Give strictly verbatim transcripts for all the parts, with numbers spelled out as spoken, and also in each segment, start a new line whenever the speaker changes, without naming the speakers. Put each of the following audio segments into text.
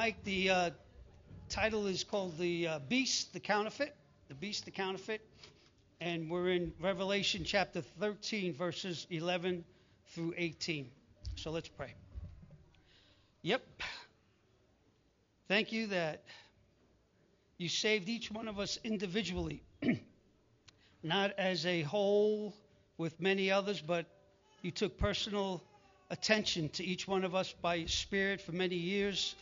Mike. The uh, title is called The uh, Beast, the Counterfeit. The Beast, the Counterfeit. And we're in Revelation chapter thirteen, verses eleven through eighteen. So let's pray. Yep. Thank you that you saved each one of us individually, not as a whole with many others, but you took personal attention to each one of us by your Spirit for many years.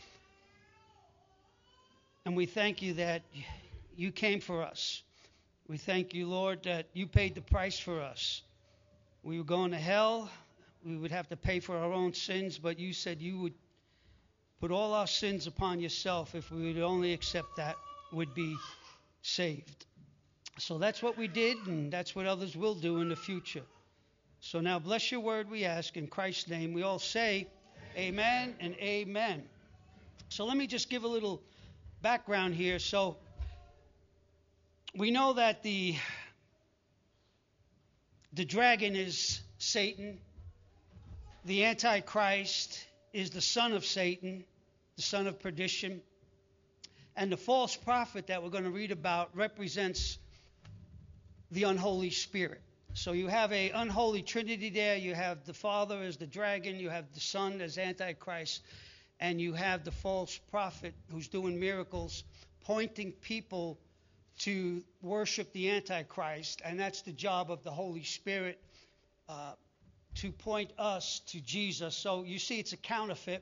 And we thank you that you came for us. We thank you, Lord, that you paid the price for us. We were going to hell. We would have to pay for our own sins, but you said you would put all our sins upon yourself if we would only accept that, would be saved. So that's what we did, and that's what others will do in the future. So now bless your word, we ask, in Christ's name. We all say amen and amen. So let me just give a little background here. So we know that the, the dragon is Satan. The Antichrist is the son of Satan, the son of perdition. And the false prophet that we're going to read about represents the unholy spirit. So you have a unholy trinity there. You have the Father as the dragon, you have the Son as Antichrist, and you have the false prophet who's doing miracles, pointing people to worship the Antichrist. And that's the job of the Holy Spirit, uh, to point us to Jesus. So you see, it's a counterfeit.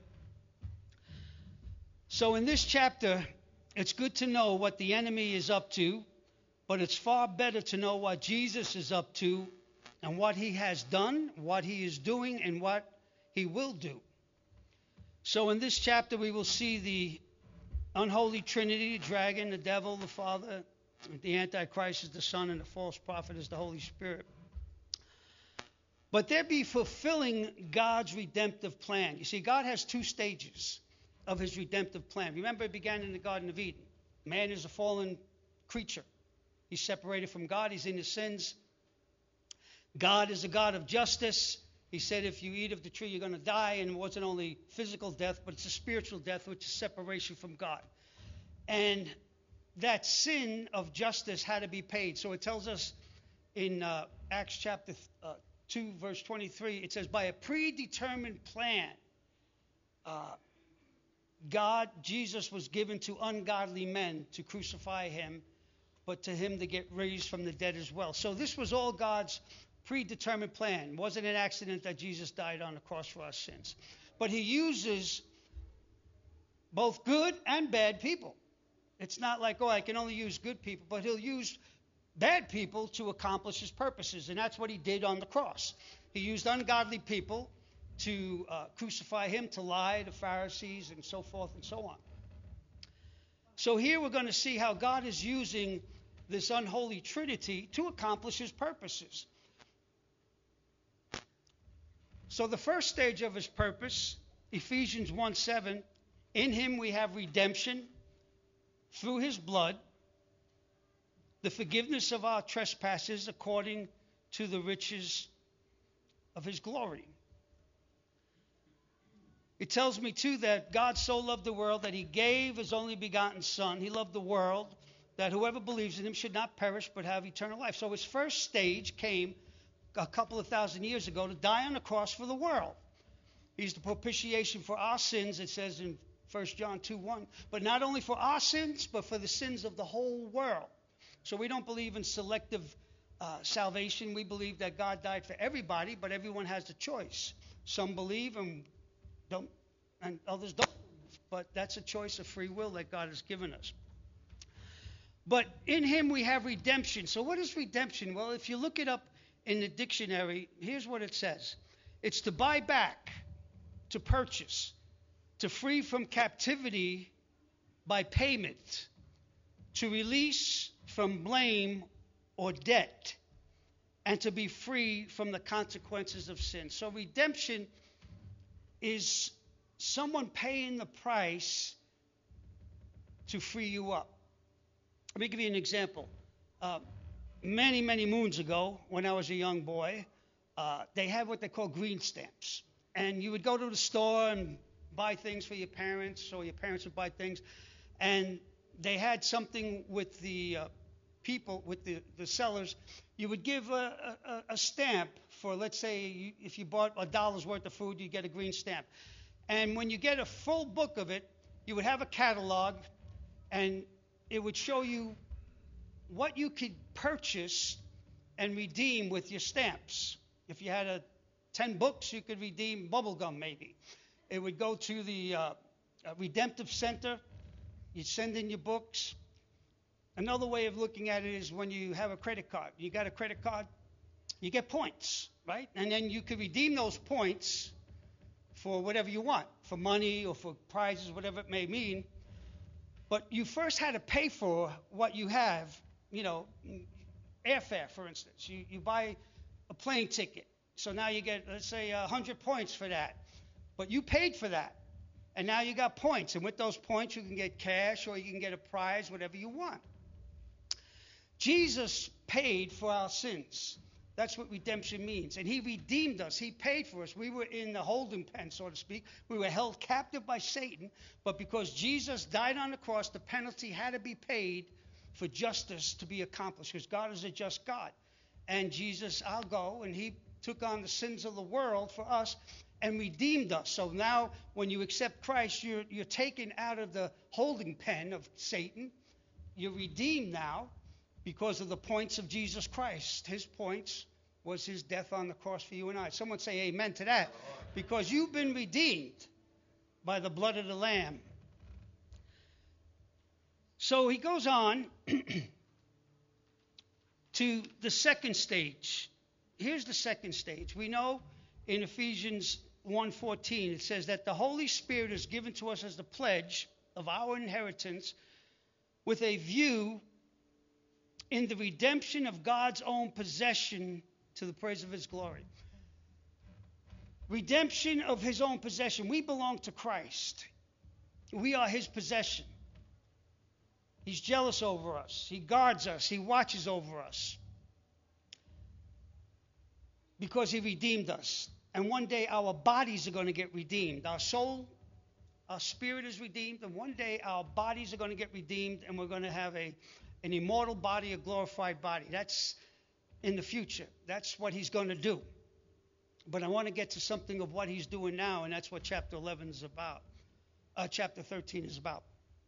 So in this chapter, it's good to know what the enemy is up to, but it's far better to know what Jesus is up to and what he has done, what he is doing, and what he will do. So in this chapter, we will see the unholy trinity, the dragon, the devil, the Father, the Antichrist is the Son, and the false prophet is the Holy Spirit. But there be fulfilling God's redemptive plan. You see, God has two stages of his redemptive plan. Remember, it began in the Garden of Eden. Man is a fallen creature. He's separated from God. He's in his sins. God is a God of justice. He said, if you eat of the tree, you're going to die. And it wasn't only physical death, but it's a spiritual death, which is separation from God. And that sin of justice had to be paid. So it tells us in uh, Acts chapter uh, two, verse twenty-three, it says, by a predetermined plan, uh, God, Jesus was given to ungodly men to crucify him, but to him to get raised from the dead as well. So this was all God's predetermined plan. It wasn't an accident that Jesus died on the cross for our sins. But he uses both good and bad people. It's not like, oh, I can only use good people, but he'll use bad people to accomplish his purposes. And that's what he did on the cross. He used ungodly people to uh, crucify him, to lie to Pharisees and so forth and so on. So here we're going to see how God is using this unholy trinity to accomplish his purposes. So the first stage of his purpose, Ephesians one seven, in him we have redemption through his blood, the forgiveness of our trespasses according to the riches of his glory. It tells me, too, that God so loved the world that he gave his only begotten Son. He loved the world, that whoever believes in him should not perish but have eternal life. So his first stage came a couple of thousand years ago to die on the cross for the world. He's the propitiation for our sins, it says in First John two one. But not only for our sins, but for the sins of the whole world. So we don't believe in selective uh, salvation. We believe that God died for everybody, but everyone has a choice. Some believe and don't, and others don't. But that's a choice of free will that God has given us. But in him we have redemption. So what is redemption? Well, if you look it up in the dictionary, here's what it says. It's to buy back, to purchase, to free from captivity by payment, to release from blame or debt, and to be free from the consequences of sin. So redemption is someone paying the price to free you up. Let me give you an example. Uh, many, many moons ago, when I was a young boy, uh, they had what they call green stamps. And you would go to the store and buy things for your parents, or your parents would buy things, and they had something with the uh, people, with the, the sellers, you would give a, a, a stamp for, let's say, you, if you bought a dollar's worth of food, you get a green stamp. And when you get a full book of it, you would have a catalog, and it would show you what you could purchase and redeem with your stamps. If you had a ten books, you could redeem bubble gum maybe. It would go to the uh, uh, Redemptive Center. You'd send in your books. Another way of looking at it is when you have a credit card. You got a credit card, you get points, right? And then you could redeem those points for whatever you want, for money or for prizes, whatever it may mean. But you first had to pay for what you have, you know, airfare, for instance. You, you buy a plane ticket. So now you get, let's say, one hundred points for that. But you paid for that. And now you got points. And with those points, you can get cash or you can get a prize, whatever you want. Jesus paid for our sins. That's what redemption means. And he redeemed us. He paid for us. We were in the holding pen, so to speak. We were held captive by Satan. But because Jesus died on the cross, the penalty had to be paid for justice to be accomplished. Because God is a just God. And Jesus, I'll go, and he took on the sins of the world for us and redeemed us. So now when you accept Christ, you're, you're taken out of the holding pen of Satan. You're redeemed now because of the points of Jesus Christ. His points was his death on the cross for you and I. Someone say amen to that. Because you've been redeemed by the blood of the Lamb. So he goes on to the second stage. Here's the second stage. We know in Ephesians one fourteen, it says that the Holy Spirit is given to us as the pledge of our inheritance with a view in the redemption of God's own possession to the praise of his glory. Redemption of his own possession. We belong to Christ. We are his possession. He's jealous over us. He guards us. He watches over us. Because he redeemed us. And one day our bodies are going to get redeemed. Our soul, our spirit is redeemed. And one day our bodies are going to get redeemed. And we're going to have a, an immortal body, a glorified body. That's in the future. That's what he's going to do. But I want to get to something of what he's doing now. And that's what chapter eleven is about. Uh, chapter thirteen is about.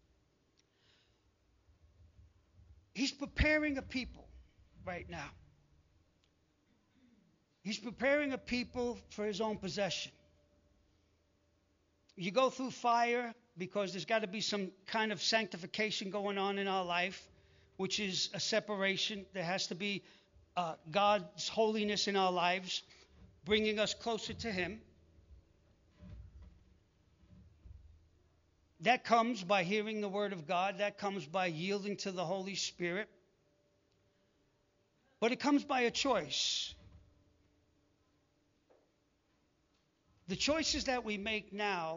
He's preparing a people right now. He's preparing a people for his own possession. You go through fire because there's got to be some kind of sanctification going on in our life, which is a separation. There has to be uh, God's holiness in our lives, bringing us closer to him. That comes by hearing the word of God. That comes by yielding to the Holy Spirit. But it comes by a choice. The choices that we make now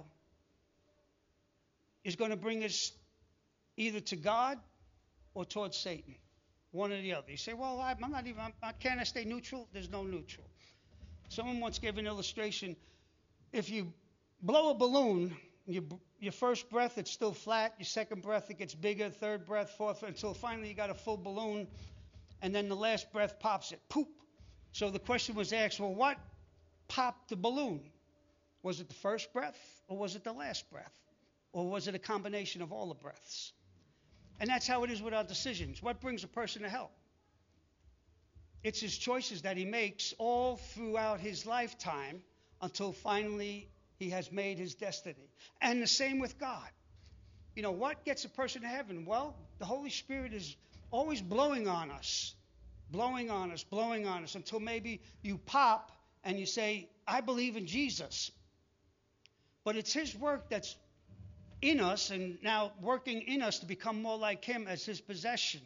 is going to bring us either to God or towards Satan. One or the other. You say, well, I'm not even, I'm, can't I stay neutral? There's no neutral. Someone once gave an illustration. If you blow a balloon, you, your first breath, it's still flat. Your second breath, it gets bigger. Third breath, fourth, until finally you got a full balloon. And then the last breath pops it. Poop. So the question was asked, well, what popped the balloon? Was it the first breath or was it the last breath? Or was it a combination of all the breaths? And that's how it is with our decisions. What brings a person to hell? It's his choices that he makes all throughout his lifetime until finally he has made his destiny. And the same with God. You know, what gets a person to heaven? Well, the Holy Spirit is always blowing on us, blowing on us, blowing on us, until maybe you pop and you say, I believe in Jesus. But it's his work that's in us and now working in us to become more like him as his possession.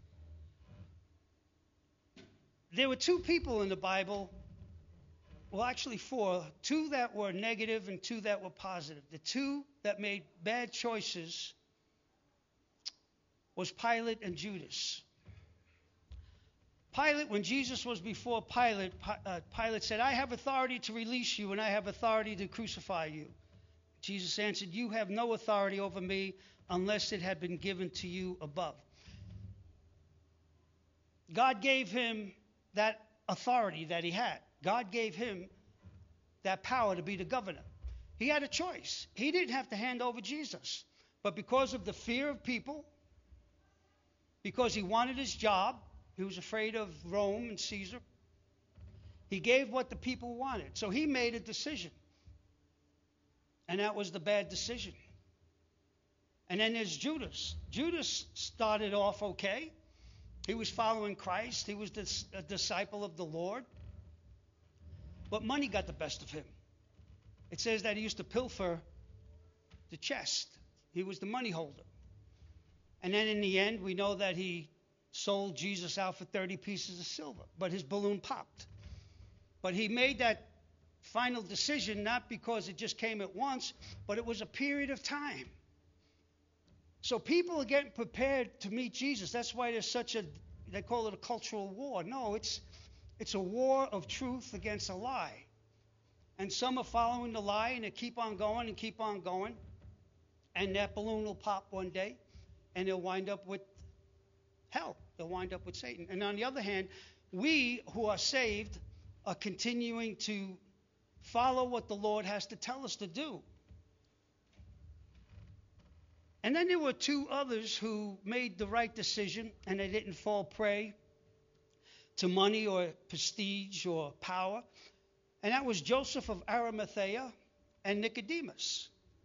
There were two people in the Bible, well, actually four, two that were negative and two that were positive. The two that made bad choices was Pilate and Judas. Pilate, when Jesus was before Pilate, uh, Pilate said, I have authority to release you and I have authority to crucify you. Jesus answered, "You have no authority over me unless it had been given to you above." God gave him that authority that he had. God gave him that power to be the governor. He had a choice. He didn't have to hand over Jesus. But because of the fear of people, because he wanted his job, he was afraid of Rome and Caesar, he gave what the people wanted. So he made a decision. And that was the bad decision. And then there's Judas. Judas started off okay. He was following Christ. He was a disciple of the Lord. But money got the best of him. It says that he used to pilfer the chest. He was the money holder. And then in the end, we know that he sold Jesus out for thirty pieces of silver. But his balloon popped. But he made that final decision not because it just came at once, but it was a period of time. So people are getting prepared to meet Jesus. That's why there's such a, they call it a cultural war. No, it's it's a war of truth against a lie. And some are following the lie, and they keep on going and keep on going. And that balloon will pop one day, and they'll wind up with hell. They'll wind up with Satan. And on the other hand, we who are saved are continuing to follow what the Lord has to tell us to do. And then there were two others who made the right decision, and they didn't fall prey to money or prestige or power. And that was Joseph of Arimathea and Nicodemus.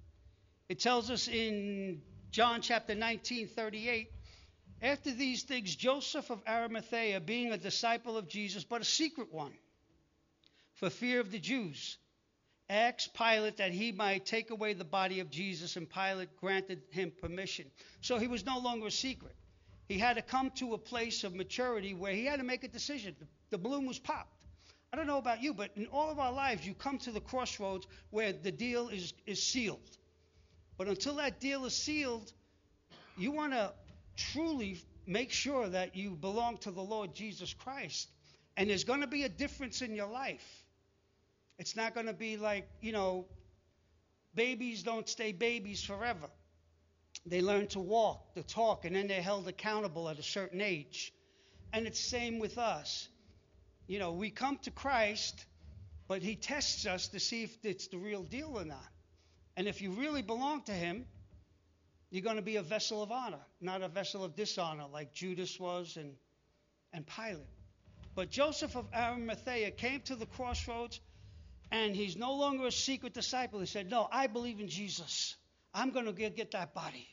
It tells us in John chapter nineteen, thirty-eight, after these things, Joseph of Arimathea, being a disciple of Jesus, but a secret one, for fear of the Jews, asked Pilate that he might take away the body of Jesus, and Pilate granted him permission. So he was no longer a secret. He had to come to a place of maturity where he had to make a decision. The, the balloon was popped. I don't know about you, but in all of our lives, you come to the crossroads where the deal is, is sealed. But until that deal is sealed, you want to truly make sure that you belong to the Lord Jesus Christ. And there's going to be a difference in your life. It's not going to be like, you know, babies don't stay babies forever. They learn to walk, to talk, and then they're held accountable at a certain age. And it's the same with us. You know, we come to Christ, but he tests us to see if it's the real deal or not. And if you really belong to him, you're going to be a vessel of honor, not a vessel of dishonor like Judas was and, and Pilate. But Joseph of Arimathea came to the crossroads, and he's no longer a secret disciple. He said, no, I believe in Jesus. I'm going to get, get that body.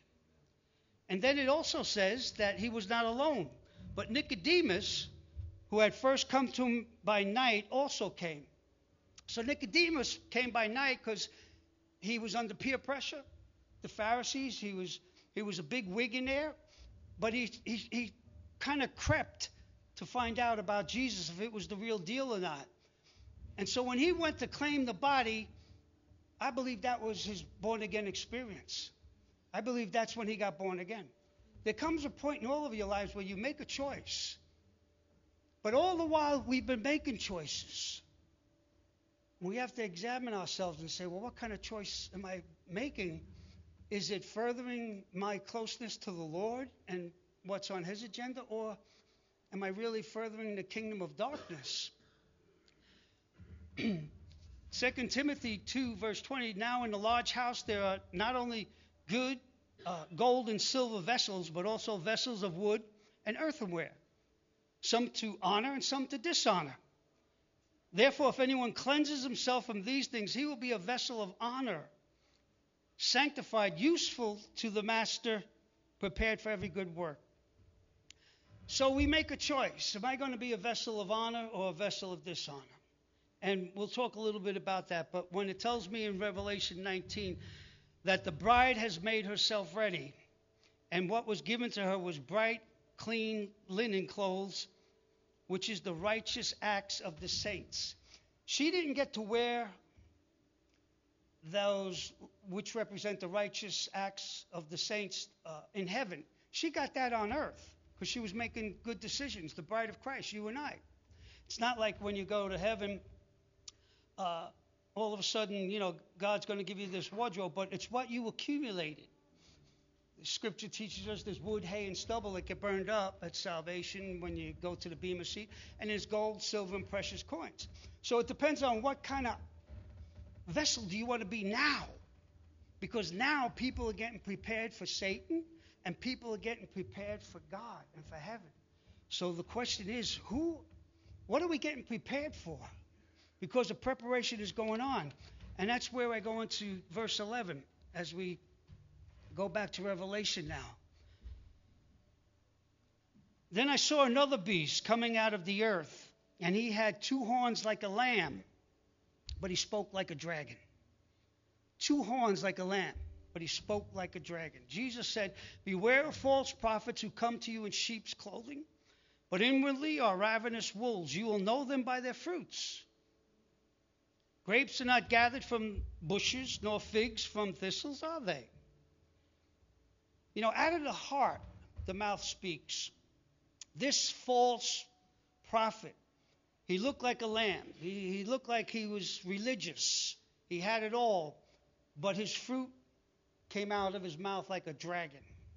And then it also says that he was not alone. But Nicodemus, who had first come to him by night, also came. So Nicodemus came by night because he was under peer pressure. The Pharisees, he was he was a big wig in there. But he, he, he kind of crept to find out about Jesus, if it was the real deal or not. And so when he went to claim the body, I believe that was his born-again experience. I believe that's when he got born again. There comes a point in all of your lives where you make a choice. But all the while, we've been making choices. We have to examine ourselves and say, well, what kind of choice am I making? Is it furthering my closeness to the Lord and what's on his agenda? Or am I really furthering the kingdom of darkness? Second Timothy two, verse twenty, now in the large house there are not only good uh, gold and silver vessels, but also vessels of wood and earthenware, some to honor and some to dishonor. Therefore, if anyone cleanses himself from these things, he will be a vessel of honor, sanctified, useful to the master, prepared for every good work. So we make a choice. Am I going to be a vessel of honor or a vessel of dishonor? And we'll talk a little bit about that. But when it tells me in Revelation nineteen that the bride has made herself ready, and what was given to her was bright, clean linen clothes, which is the righteous acts of the saints. She didn't get to wear those which represent the righteous acts of the saints uh, in heaven. She got that on earth because she was making good decisions, the bride of Christ, you and I. It's not like when you go to heaven, uh, all of a sudden, you know, God's going to give you this wardrobe, but it's what you accumulated. The scripture teaches us there's wood, hay, and stubble that get burned up at salvation when you go to the bema seat, and there's gold, silver, and precious coins. So it depends on what kind of vessel do you want to be now. Because now people are getting prepared for Satan, and people are getting prepared for God and for heaven. So the question is, who, what are we getting prepared for? Because the preparation is going on. And that's where I go into verse eleven as we go back to Revelation now. Then I saw another beast coming out of the earth, and he had two horns like a lamb, but he spoke like a dragon. Two horns like a lamb, but he spoke like a dragon. Jesus said, beware of false prophets who come to you in sheep's clothing, but inwardly are ravenous wolves. You will know them by their fruits. Grapes are not gathered from bushes, nor figs from thistles, are they? You know, out of the heart, the mouth speaks. This false prophet, he looked like a lamb. He, he looked like he was religious. He had it all. But his fruit came out of his mouth like a dragon.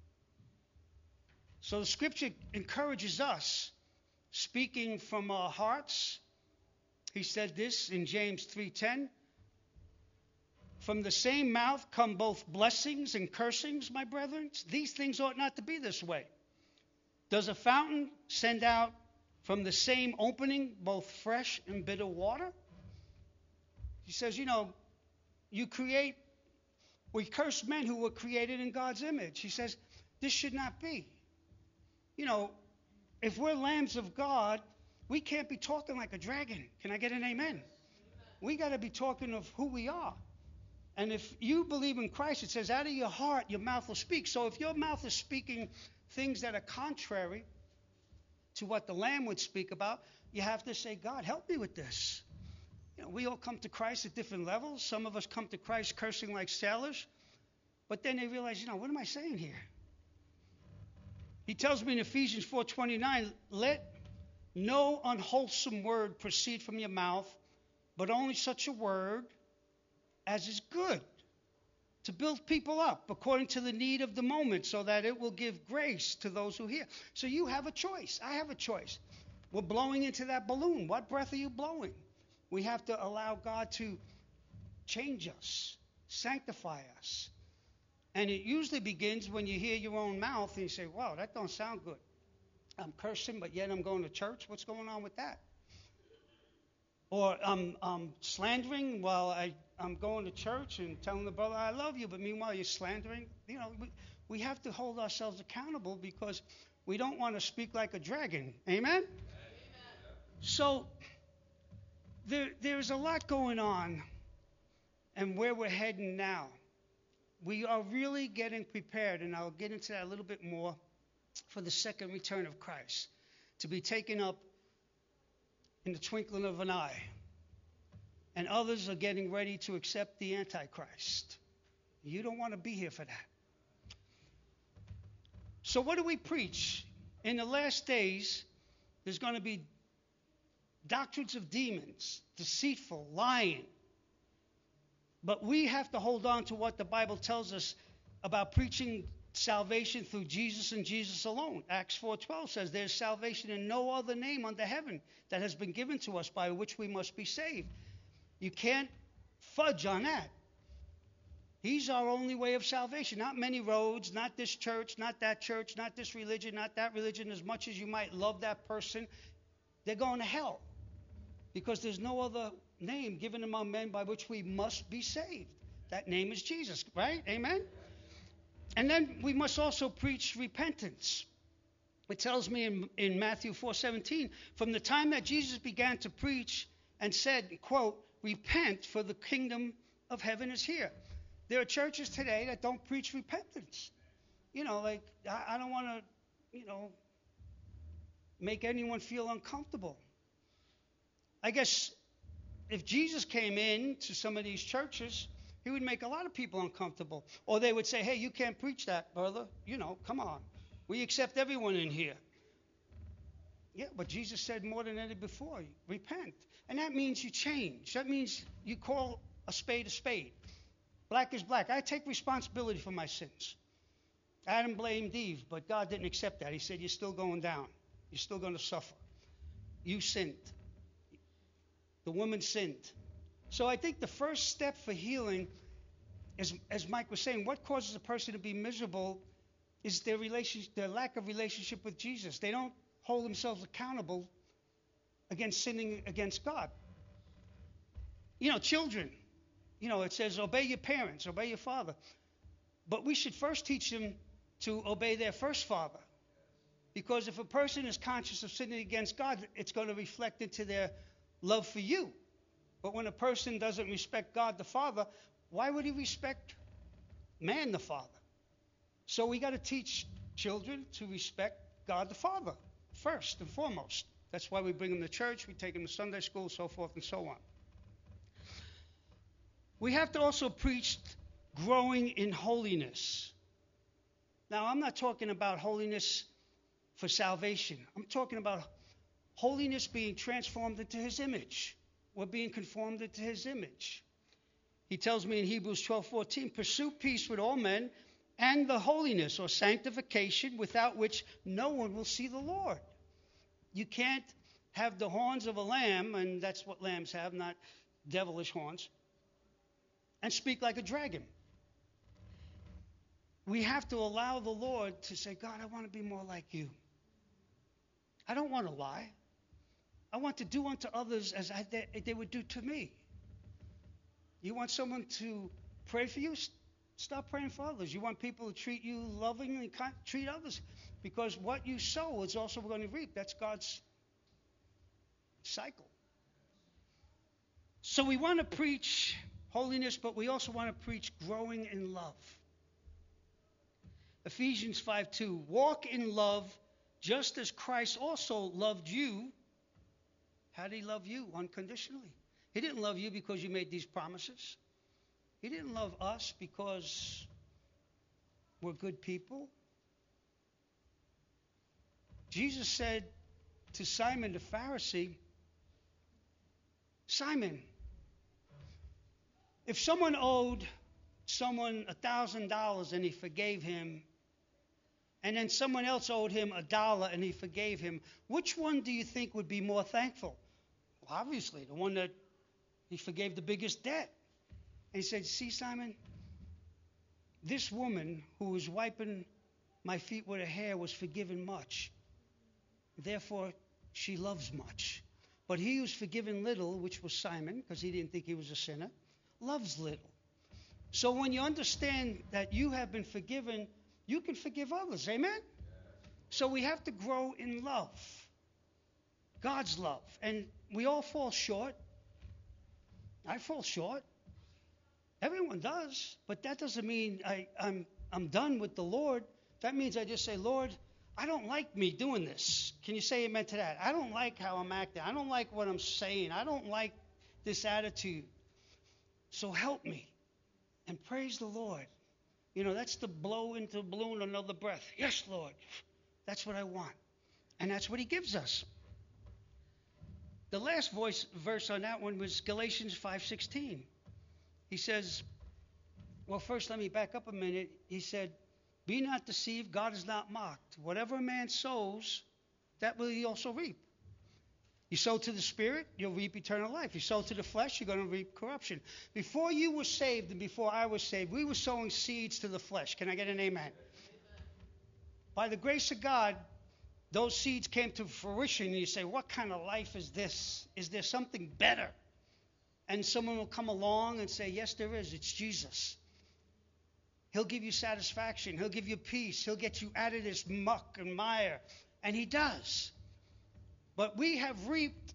So the scripture encourages us, speaking from our hearts. He said this in James three ten. From the same mouth come both blessings and cursings, my brethren. These things ought not to be this way. Does a fountain send out from the same opening both fresh and bitter water? He says, you know, you create, we curse men who were created in God's image. He says, this should not be. You know, if we're lambs of God, we can't be talking like a dragon. Can I get an amen? We got to be talking of who we are. And if you believe in Christ, it says out of your heart, your mouth will speak. So if your mouth is speaking things that are contrary to what the Lamb would speak about, you have to say, God, help me with this. You know, we all come to Christ at different levels. Some of us come to Christ cursing like sailors. But then they realize, you know, what am I saying here? He tells me in Ephesians four twenty-nine, let no unwholesome word proceed from your mouth, but only such a word as is good, to build people up according to the need of the moment, so that it will give grace to those who hear. So you have a choice. I have a choice. We're blowing into that balloon. What breath are you blowing? We have to allow God to change us, sanctify us. And it usually begins when you hear your own mouth and you say, wow, that don't sound good. I'm cursing, but yet I'm going to church. What's going on with that? Or I'm, I'm slandering while I, I'm going to church and telling the brother I love you, but meanwhile you're slandering. You know, we, we have to hold ourselves accountable because we don't want to speak like a dragon. Amen? Amen. So there, there's a lot going on and where we're heading now. We are really getting prepared, and I'll get into that a little bit more, for the second return of Christ, to be taken up in the twinkling of an eye. And others are getting ready to accept the Antichrist. You don't want to be here for that. So what do we preach? In the last days, there's going to be doctrines of demons, deceitful, lying. But we have to hold on to what the Bible tells us about preaching salvation through Jesus and Jesus alone. Acts four twelve says there's salvation in no other name under heaven that has been given to us by which we must be saved. You can't fudge on that. He's our only way of salvation. Not many roads, not this church, not that church, not this religion, not that religion. As much as you might love that person, they're going to hell because there's no other name given among men by which we must be saved. That name is Jesus, right? Amen? And then we must also preach repentance. It tells me in, in Matthew four seventeen, from the time that Jesus began to preach and said, quote, repent, for the kingdom of heaven is here. There are churches today that don't preach repentance. You know, like, I, I don't want to, you know, make anyone feel uncomfortable. I guess if Jesus came in to some of these churches, he would make a lot of people uncomfortable. Or they would say, hey, you can't preach that, brother. You know, come on. We accept everyone in here. Yeah, but Jesus said more than ever before, repent. And that means you change. That means you call a spade a spade. Black is black. I take responsibility for my sins. Adam blamed Eve, but God didn't accept that. He said, you're still going down. You're still going to suffer. You sinned. The woman sinned. So I think the first step for healing is, as Mike was saying, what causes a person to be miserable is their relationship, their lack of relationship with Jesus. They don't hold themselves accountable against sinning against God. You know, children, you know, it says obey your parents, obey your father. But we should first teach them to obey their first father. Because if a person is conscious of sinning against God, it's going to reflect into their love for you. But when a person doesn't respect God the Father, why would he respect man the Father? So we got to teach children to respect God the Father first and foremost. That's why we bring them to church, we take them to Sunday school, so forth and so on. We have to also preach growing in holiness. Now, I'm not talking about holiness for salvation. I'm talking about holiness being transformed into his image. We're being conformed into his image. He tells me in Hebrews twelve fourteen, pursue peace with all men and the holiness or sanctification without which no one will see the Lord. You can't have the horns of a lamb, and that's what lambs have, not devilish horns, and speak like a dragon. We have to allow the Lord to say, God, I want to be more like you. I don't want to lie. I want to do unto others as I, they, they would do to me. You want someone to pray for you? Stop praying for others. You want people to treat you lovingly, treat others. Because what you sow is also going to reap. That's God's cycle. So we want to preach holiness, but we also want to preach growing in love. Ephesians five two, walk in love just as Christ also loved you. How did he love you? Unconditionally. He didn't love you because you made these promises. He didn't love us because we're good people. Jesus said to Simon the Pharisee, Simon, if someone owed someone a thousand dollars and he forgave him, and then someone else owed him a dollar and he forgave him, which one do you think would be more thankful? Well, obviously, the one that he forgave the biggest debt. And he said, see, Simon, this woman who was wiping my feet with her hair was forgiven much. Therefore, she loves much. But he who's forgiven little, which was Simon, because he didn't think he was a sinner, loves little. So when you understand that you have been forgiven, you can forgive others. Amen? So we have to grow in love. God's love. And we all fall short. I fall short. Everyone does. But that doesn't mean I, I'm, I'm done with the Lord. That means I just say, Lord, I don't like me doing this. Can you say amen to that? I don't like how I'm acting. I don't like what I'm saying. I don't like this attitude. So help me. And praise the Lord. You know, that's to blow into a balloon another breath. Yes, Lord. That's what I want. And that's what he gives us. The last voice verse on that one was Galatians five sixteen. He says, well, first let me back up a minute. He said, be not deceived, God is not mocked. Whatever a man sows, that will he also reap. You sow to the Spirit, you'll reap eternal life. You sow to the flesh, you're going to reap corruption. Before you were saved and before I was saved, we were sowing seeds to the flesh. Can I get an amen? Amen. By the grace of God, those seeds came to fruition, and you say, what kind of life is this? Is there something better? And someone will come along and say, yes, there is. It's Jesus. He'll give you satisfaction. He'll give you peace. He'll get you out of this muck and mire. And he does. But we have reaped,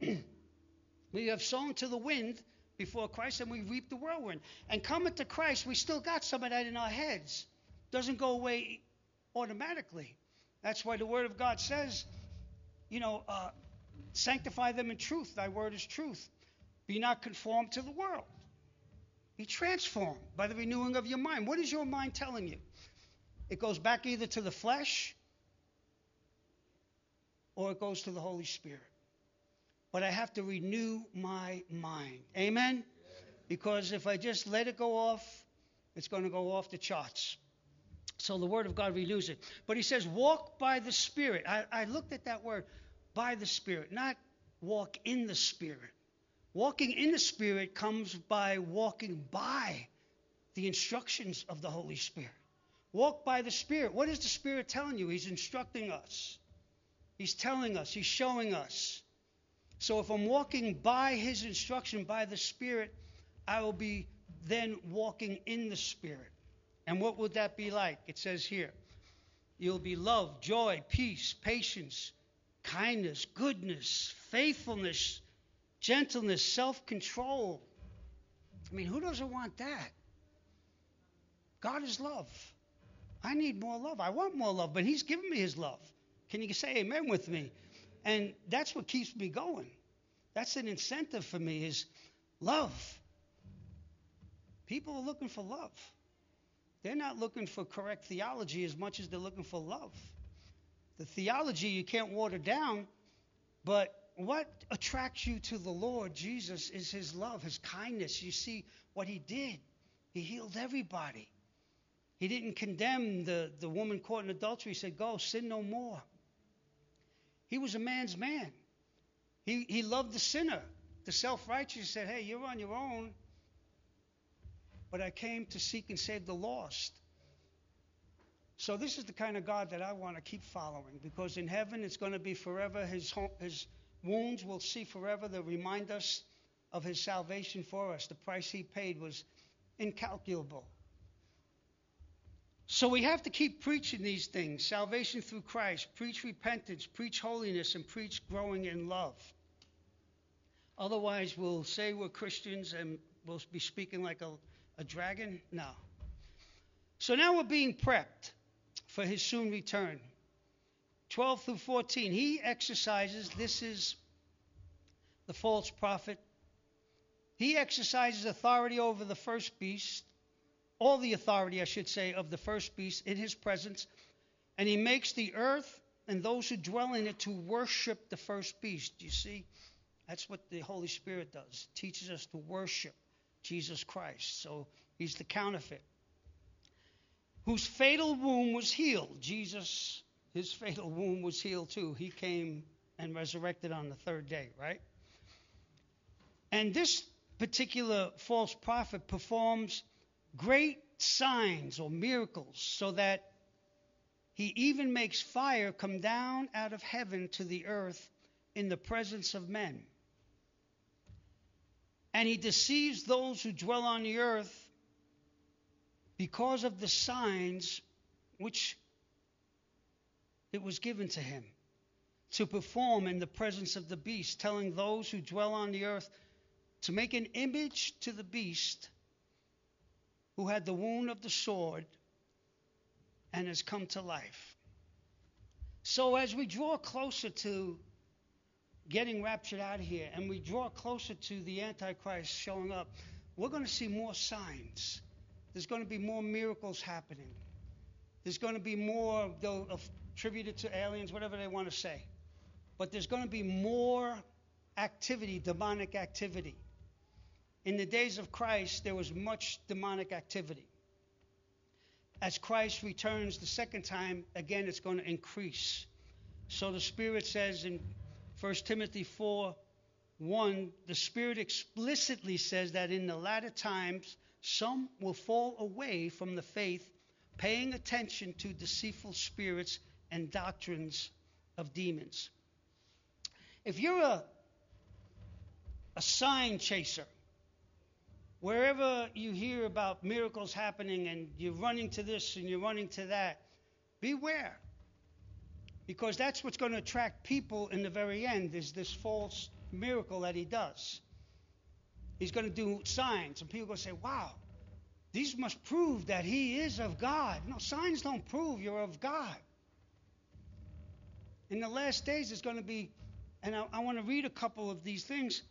we have sown to the wind before Christ, and we reaped the whirlwind. And coming to Christ, we still got some of that in our heads. Doesn't go away automatically. That's why the Word of God says, you know, uh, sanctify them in truth. Thy word is truth. Be not conformed to the world. Be transformed by the renewing of your mind. What is your mind telling you? It goes back either to the flesh or it goes to the Holy Spirit. But I have to renew my mind. Amen? Because if I just let it go off, it's going to go off the charts. So the Word of God renews it. But he says, walk by the Spirit. I, I looked at that word, by the Spirit, not walk in the Spirit. Walking in the Spirit comes by walking by the instructions of the Holy Spirit. Walk by the Spirit. What is the Spirit telling you? He's instructing us. He's telling us. He's showing us. So if I'm walking by his instruction, by the Spirit, I will be then walking in the Spirit. And what would that be like? It says here, you'll be love, joy, peace, patience, kindness, goodness, faithfulness, gentleness, self-control. I mean, who doesn't want that? God is love. I need more love. I want more love, but he's given me his love. Can you say amen with me? And that's what keeps me going. That's an incentive for me is love. People are looking for love. They're not looking for correct theology as much as they're looking for love. The theology you can't water down, but what attracts you to the Lord Jesus is his love, his kindness. You see what he did. He healed everybody. He didn't condemn the, the woman caught in adultery. He said, go, sin no more. He was a man's man. He, he loved the sinner. The self-righteous said, hey, you're on your own. But I came to seek and save the lost. So this is the kind of God that I want to keep following, because in heaven it's going to be forever. His home, his wounds we'll see forever. They'll remind us of his salvation for us. The price he paid was incalculable. So we have to keep preaching these things. Salvation through Christ. Preach repentance. Preach holiness. And preach growing in love. Otherwise we'll say we're Christians and we'll be speaking like a, a dragon. No. So now we're being prepped for his soon return. twelve through fourteen. He exercises, this is the false prophet. He exercises authority over the first beast. All the authority, I should say, of the first beast in his presence. And he makes the earth and those who dwell in it to worship the first beast. You see, that's what the Holy Spirit does. Teaches us to worship Jesus Christ. So he's the counterfeit. Whose fatal wound was healed. Jesus, his fatal wound was healed too. He came and resurrected on the third day, right? And this particular false prophet performs great signs or miracles, so that he even makes fire come down out of heaven to the earth in the presence of men. And he deceives those who dwell on the earth because of the signs which it was given to him to perform in the presence of the beast, telling those who dwell on the earth to make an image to the beast who had the wound of the sword and has come to life. So as we draw closer to getting raptured out of here, and we draw closer to the Antichrist showing up, we're going to see more signs. There's going to be more miracles happening. There's going to be more, though, attributed to aliens, whatever they want to say. But there's going to be more activity, demonic activity. In the days of Christ, there was much demonic activity. As Christ returns the second time, again, it's going to increase. So the Spirit says in First Timothy four one, the Spirit explicitly says that in the latter times, some will fall away from the faith, paying attention to deceitful spirits and doctrines of demons. If you're a, a sign chaser, wherever you hear about miracles happening and you're running to this and you're running to that, beware. Because that's what's going to attract people in the very end, is this false miracle that he does. He's going to do signs, and people are going to say, wow, these must prove that he is of God. No, signs don't prove you're of God. In the last days, there's going to be, and I, I want to read a couple of these things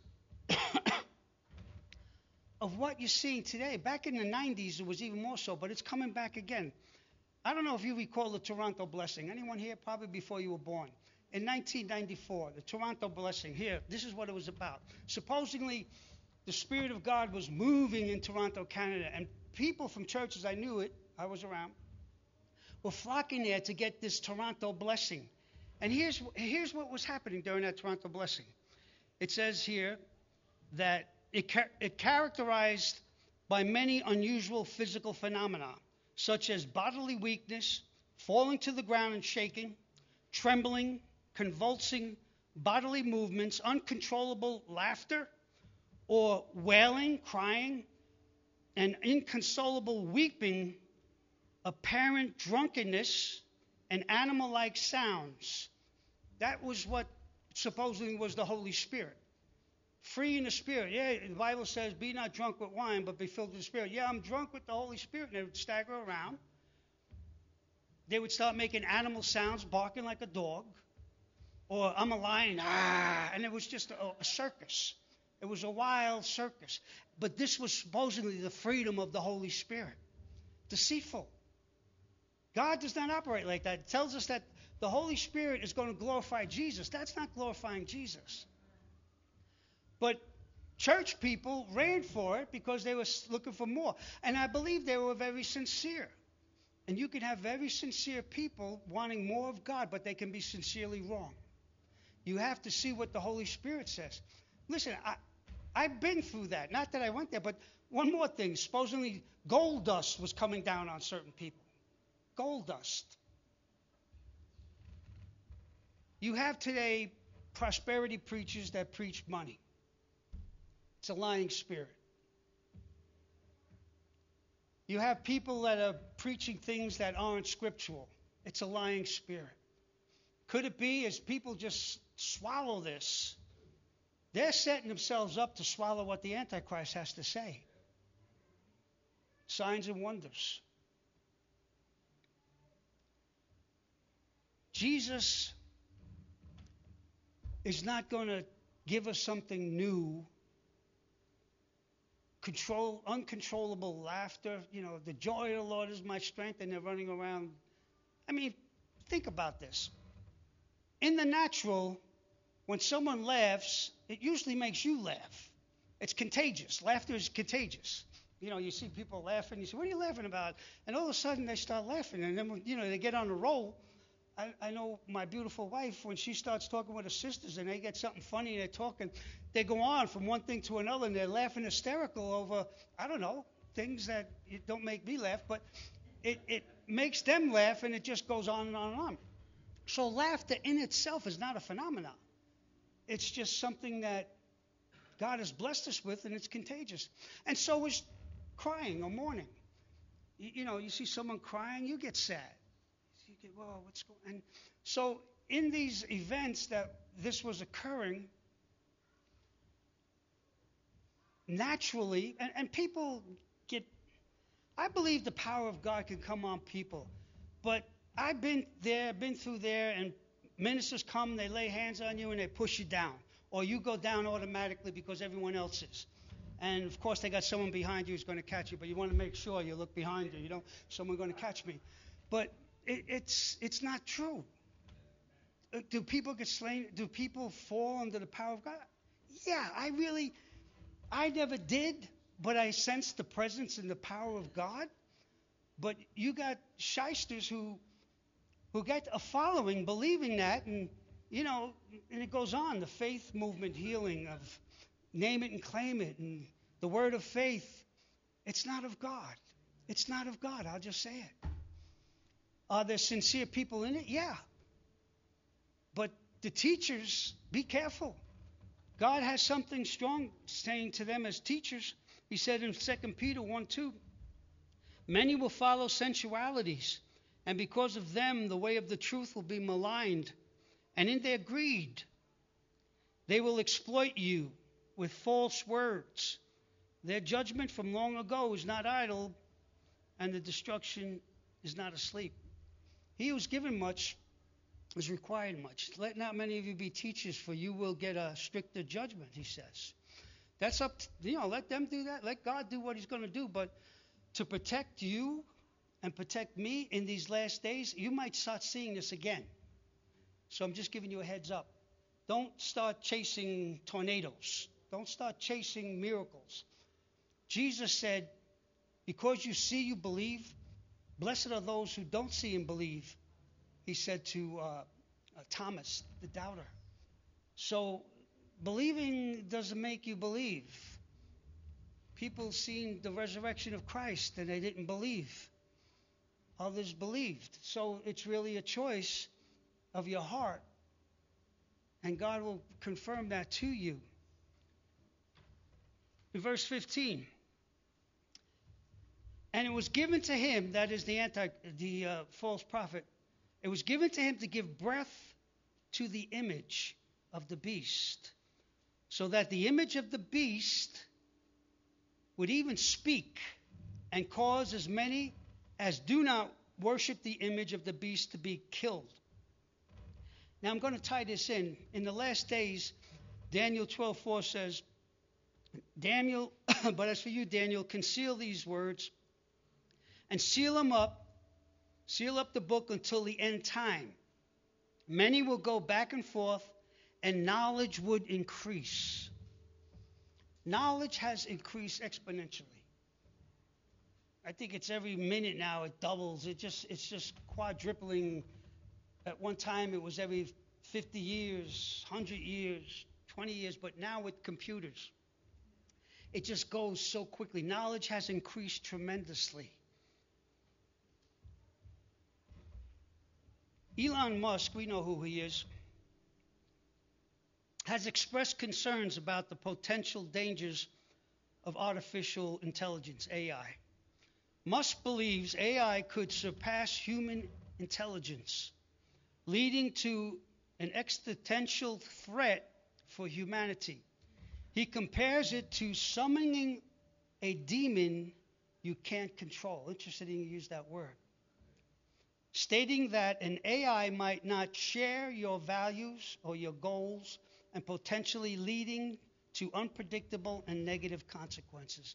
of what you're seeing today. Back in the nineties, it was even more so, but it's coming back again. I don't know if you recall the Toronto blessing. Anyone here? Probably before you were born. in nineteen ninety-four, the Toronto Blessing. Here, this is what it was about. Supposedly, the Spirit of God was moving in Toronto, Canada, and people from churches, I knew it, I was around, were flocking there to get this Toronto Blessing. And here's, here's what was happening during that Toronto Blessing. It says here that it, ca- it characterized by many unusual physical phenomena, such as bodily weakness, falling to the ground and shaking, trembling, convulsing bodily movements, uncontrollable laughter, or wailing, crying, and inconsolable weeping, apparent drunkenness, and animal-like sounds. That was what supposedly was the Holy Spirit. Free in the Spirit. Yeah, the Bible says, be not drunk with wine, but be filled with the Spirit. Yeah, I'm drunk with the Holy Spirit. And they would stagger around. They would start making animal sounds, barking like a dog. Or I'm a lion, ah, and it was just a, a circus. It was a wild circus. But this was supposedly the freedom of the Holy Spirit. Deceitful. God does not operate like that. It tells us that the Holy Spirit is going to glorify Jesus. That's not glorifying Jesus. But church people ran for it because they were looking for more. And I believe they were very sincere. And you can have very sincere people wanting more of God, but they can be sincerely wrong. You have to see what the Holy Spirit says. Listen, I, I've been through that. Not that I went there, but one more thing. Supposedly gold dust was coming down on certain people. Gold dust. You have today prosperity preachers that preach money. It's a lying spirit. You have people that are preaching things that aren't scriptural. It's a lying spirit. Could it be as people just swallow this, they're setting themselves up to swallow what the Antichrist has to say? Signs and wonders. Jesus is not going to give us something new. Control, uncontrollable laughter. You know, the joy of the Lord is my strength, and they're running around. I mean, think about this. In the natural, when someone laughs, it usually makes you laugh. It's contagious. Laughter is contagious. You know, you see people laughing, you say, what are you laughing about? And all of a sudden they start laughing, and then, when, you know, they get on a roll. I, I know my beautiful wife, when she starts talking with her sisters and they get something funny and they're talking, they go on from one thing to another and they're laughing hysterical over, I don't know, things that don't make me laugh, but it, it makes them laugh, and it just goes on and on and on. So laughter in itself is not a phenomenon. It's just something that God has blessed us with, and it's contagious. And so is crying or mourning. You, you know, you see someone crying, you get sad. You get, whoa, what's going on? And so in these events that this was occurring, naturally, and, and people get, I believe the power of God can come on people. But I've been there, been through there, and ministers come, they lay hands on you, and they push you down. Or you go down automatically because everyone else is. And, of course, they got someone behind you who's going to catch you, but you want to make sure you look behind you. You know, someone going to catch me. But it, it's it's not true. Do people get slain? Do people fall under the power of God? Yeah, I really, I never did, but I sensed the presence and the power of God. But you got shysters who who get a following believing that, and, you know, and it goes on, the faith movement healing of name it and claim it, and the word of faith. It's not of God. It's not of God. I'll just say it. Are there sincere people in it? Yeah. But the teachers, be careful. God has something strong saying to them as teachers. He said in Second Peter one two, many will follow sensualities, and because of them the way of the truth will be maligned. And in their greed they will exploit you with false words. Their judgment from long ago is not idle, and the destruction is not asleep. He who's given much is required much. Let not many of you be teachers, for you will get a stricter judgment, he says. That's up to, you know, let them do that. Let God do what he's going to do. But to protect you and protect me in these last days, you might start seeing this again. So I'm just giving you a heads up. Don't start chasing tornadoes. Don't start chasing miracles. Jesus said, because you see, you believe. Blessed are those who don't see and believe, he said to uh, uh, Thomas, the doubter. So believing doesn't make you believe. People seen the resurrection of Christ and they didn't believe. Others believed. So it's really a choice of your heart. And God will confirm that to you. In verse fifteen, and it was given to him, that is the anti, the uh, false prophet, it was given to him to give breath to the image of the beast, so that the image of the beast would even speak and cause as many as do not worship the image of the beast to be killed. Now I'm going to tie this in. In the last days, Daniel twelve four says, Daniel, but as for you, Daniel, conceal these words and seal them up, seal up the book until the end time. Many will go back and forth, and knowledge would increase. Knowledge has increased exponentially. I think it's every minute now it doubles. It just it's just quadrupling. At one time it was every fifty years, one hundred years, twenty years, but now with computers, it just goes so quickly. Knowledge has increased tremendously. Elon Musk, we know who he is, has expressed concerns about the potential dangers of artificial intelligence, A I. Musk believes A I could surpass human intelligence, leading to an existential threat for humanity. He compares it to summoning a demon you can't control. Interesting you use that word. Stating that an A I might not share your values or your goals, and potentially leading to unpredictable and negative consequences.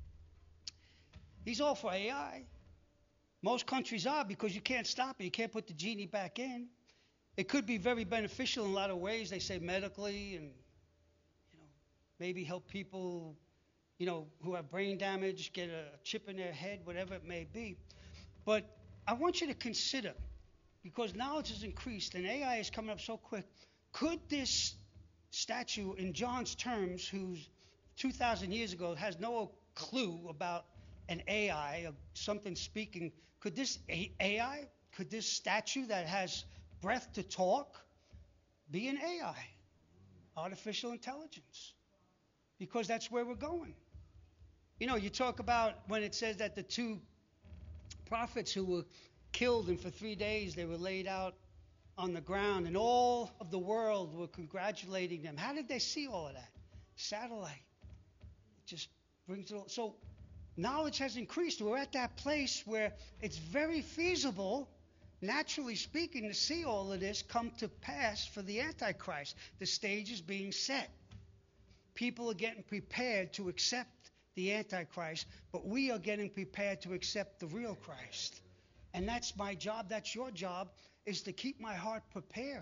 He's all for A I. Most countries are, because you can't stop it. You can't put the genie back in. It could be very beneficial in a lot of ways. They say medically, and you know, maybe help people, you know, who have brain damage get a chip in their head, whatever it may be. But I want you to consider, because knowledge has increased and A I is coming up so quick, could this statue in John's terms, who's two thousand years ago has no clue about an A I or something speaking, could this A I, could this statue that has breath to talk be an A I, artificial intelligence? Because that's where we're going. You know, you talk about when it says that the two prophets who were killed and for three days they were laid out on the ground and all of the world were congratulating them. How did they see all of that? Satellite. It just brings it all. So knowledge has increased. We're at that place where it's very feasible, naturally speaking, to see all of this come to pass for the Antichrist. The stage is being set. People are getting prepared to accept the Antichrist, but we are getting prepared to accept the real Christ. And that's my job, that's your job, is to keep my heart prepared.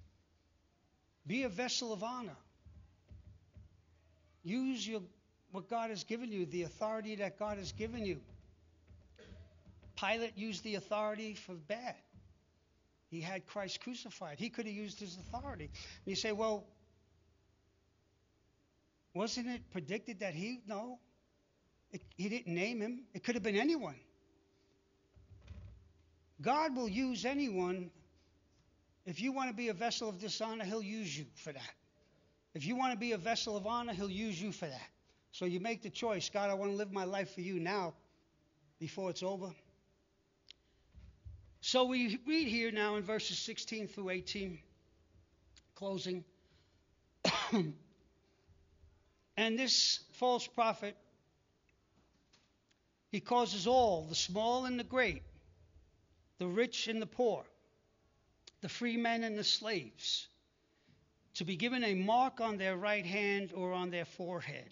Be a vessel of honor. Use your what God has given you, the authority that God has given you. Pilate used the authority for bad. He had Christ crucified. He could have used his authority. And you say, well, wasn't it predicted that he? No. It, he didn't name him. It could have been anyone. God will use anyone. If you want to be a vessel of dishonor, he'll use you for that. If you want to be a vessel of honor, he'll use you for that. So you make the choice. God, I want to live my life for you now before it's over. So we read here now in verses sixteen through eighteen, closing. And this false prophet, he causes all, the small and the great, the rich and the poor, the free men and the slaves, to be given a mark on their right hand or on their forehead.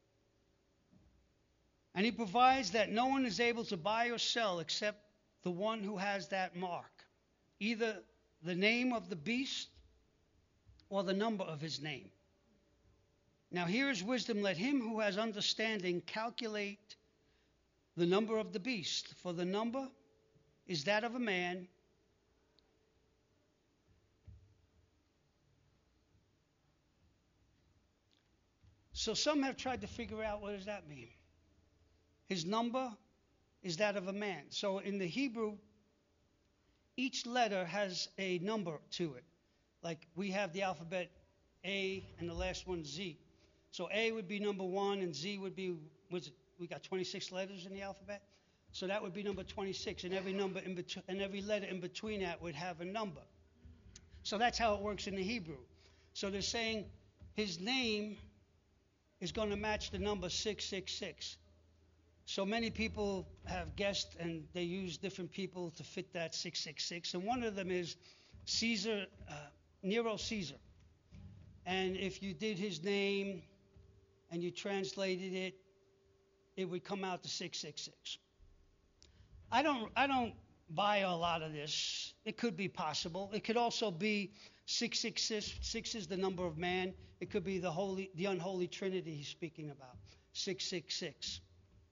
And he provides that no one is able to buy or sell except the one who has that mark, either the name of the beast or the number of his name. Now here is wisdom. Let him who has understanding calculate the number of the beast, for the number is that of a man, so some have tried to figure out, what does that mean? His number is that of a man. So in the Hebrew, each letter has a number to it. Like we have the alphabet A and the last one Z. So A would be number one and Z would be, was it, we got twenty-six letters in the alphabet? So that would be number twenty-six, and every number in between, and every letter in between that would have a number. So that's how it works in the Hebrew. So they're saying his name is going to match the number six six six. So many people have guessed, and they use different people to fit that six six six. And one of them is Caesar, uh, Nero Caesar. And if you did his name and you translated it, it would come out to six six six. I don't, I don't buy a lot of this. It could be possible. It could also be six six six. Six is the number of man. It could be the holy, the unholy Trinity he's speaking about. six six six.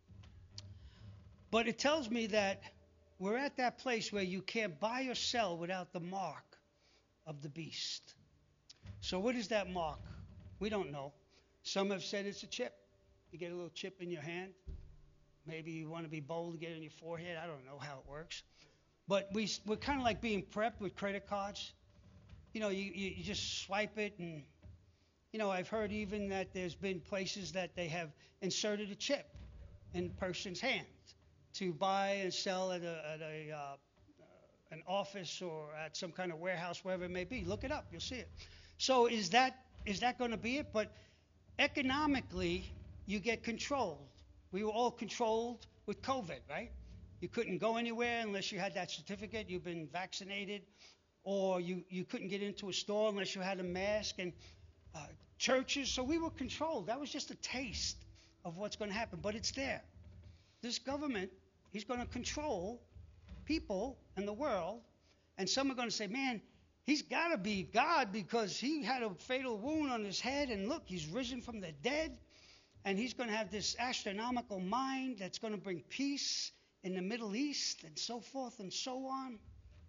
But it tells me that we're at that place where you can't buy or sell without the mark of the beast. So what is that mark? We don't know. Some have said it's a chip. You get a little chip in your hand. Maybe you want to be bold to get it in your forehead. I don't know how it works. But we, we're kind of like being prepped with credit cards. You know, you, you, you just swipe it, and, you know, I've heard even that there's been places that they have inserted a chip in a person's hand to buy and sell at a, at a uh, an office or at some kind of warehouse, wherever it may be. Look it up, you'll see it. So is that is that going to be it? But economically, you get controlled. We were all controlled with COVID, right? You couldn't go anywhere unless you had that certificate, you've been vaccinated, or you, you couldn't get into a store unless you had a mask, and uh, churches. So we were controlled. That was just a taste of what's going to happen, but it's there. This government, he's going to control people in the world, and some are going to say, man, he's got to be God because he had a fatal wound on his head, and look, he's risen from the dead, and he's going to have this astronomical mind that's going to bring peace in the Middle East, and so forth and so on.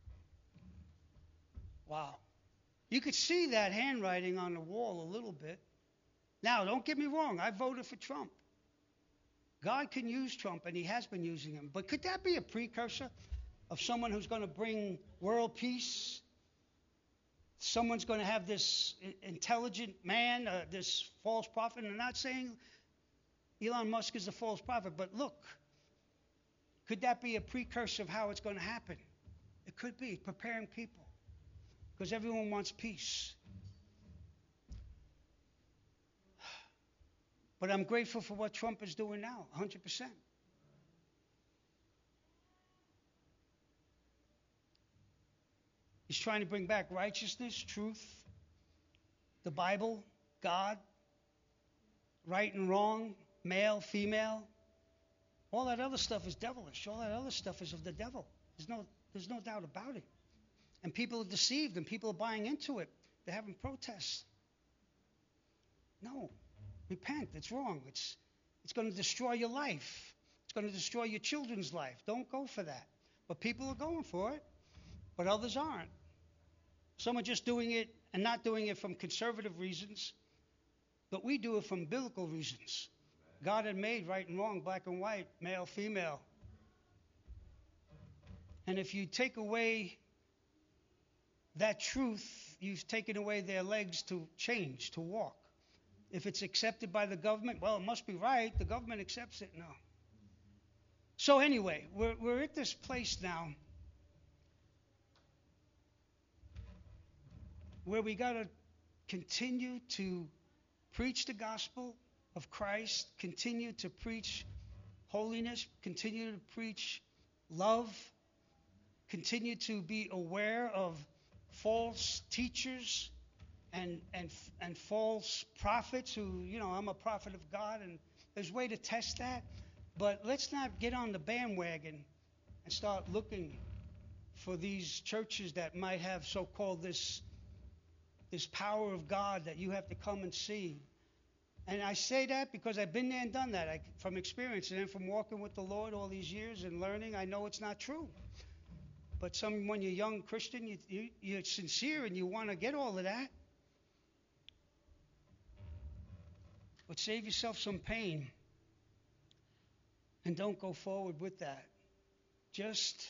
Wow. You could see that handwriting on the wall a little bit. Now, don't get me wrong, I voted for Trump. God can use Trump, and he has been using him. But could that be a precursor of someone who's going to bring world peace? Someone's going to have this intelligent man, uh, this false prophet. And I'm not saying Elon Musk is a false prophet, but look, could that be a precursor of how it's going to happen? It could be, preparing people, because everyone wants peace. But I'm grateful for what Trump is doing now, one hundred percent. He's trying to bring back righteousness, truth, the Bible, God, right and wrong, male, female. All that other stuff is devilish. All that other stuff is of the devil. There's no, there's no doubt about it. And people are deceived, and people are buying into it. They're having protests. No. Repent. It's wrong. It's it's going to destroy your life. It's going to destroy your children's life. Don't go for that. But people are going for it, but others aren't. Some are just doing it and not doing it from conservative reasons, but we do it from biblical reasons. God had made right and wrong, black and white, male, female. And if you take away that truth, you've taken away their legs to change, to walk. If it's accepted by the government, well, it must be right. The government accepts it. No. So anyway, we're, we're at this place now where we got to continue to preach the gospel of Christ, continue to preach holiness, continue to preach love, continue to be aware of false teachers and and and false prophets who, you know, I'm a prophet of God, and there's a way to test that. But let's not get on the bandwagon and start looking for these churches that might have so-called this, this power of God that you have to come and see. And I say that because I've been there and done that I, from experience, and then from walking with the Lord all these years and learning, I know it's not true. But some, when you're a young Christian, you, you, you're sincere and you want to get all of that. But save yourself some pain and don't go forward with that. Just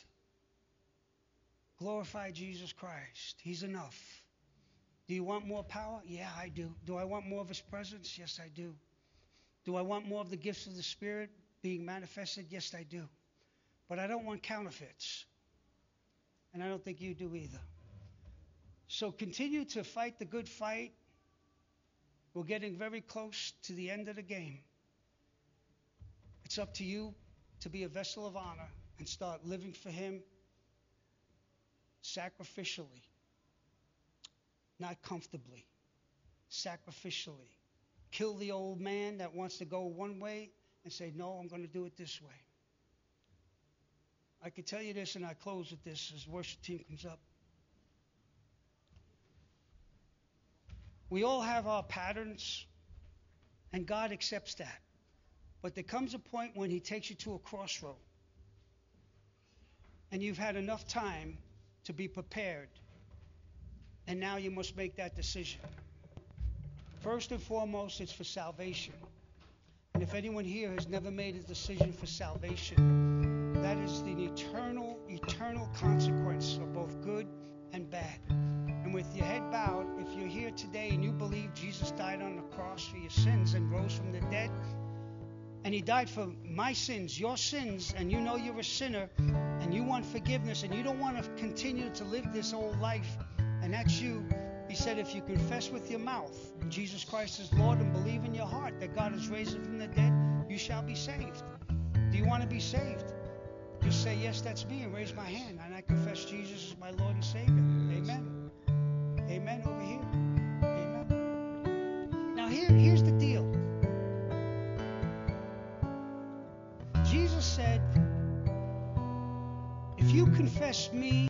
glorify Jesus Christ. He's enough. Do you want more power? Yeah, I do. Do I want more of His presence? Yes, I do. Do I want more of the gifts of the Spirit being manifested? Yes, I do. But I don't want counterfeits. And I don't think you do either. So continue to fight the good fight. We're getting very close to the end of the game. It's up to you to be a vessel of honor and start living for Him sacrificially, not comfortably, sacrificially. Kill the old man that wants to go one way and say, no, I'm going to do it this way. I can tell you this, and I close with this as the worship team comes up. We all have our patterns, and God accepts that. But there comes a point when He takes you to a crossroad, and you've had enough time to be prepared, and now you must make that decision. First and foremost, it's for salvation. And if anyone here has never made a decision for salvation, that is the eternal, eternal consequence of both good and bad. And with your head bowed, if you're here today and you believe Jesus died on the cross for your sins and rose from the dead, and He died for my sins, your sins, and you know you're a sinner, and you want forgiveness, and you don't want to continue to live this old life, and that's you. He said, if you confess with your mouth Jesus Christ is Lord and believe in your heart that God has raised Him from the dead, you shall be saved. Do you want to be saved? Just say, yes, that's me, and raise my hand, and I confess Jesus as my Lord and Savior. Amen. Amen over here. Amen. Now here, here's the deal. Jesus said, if you confess me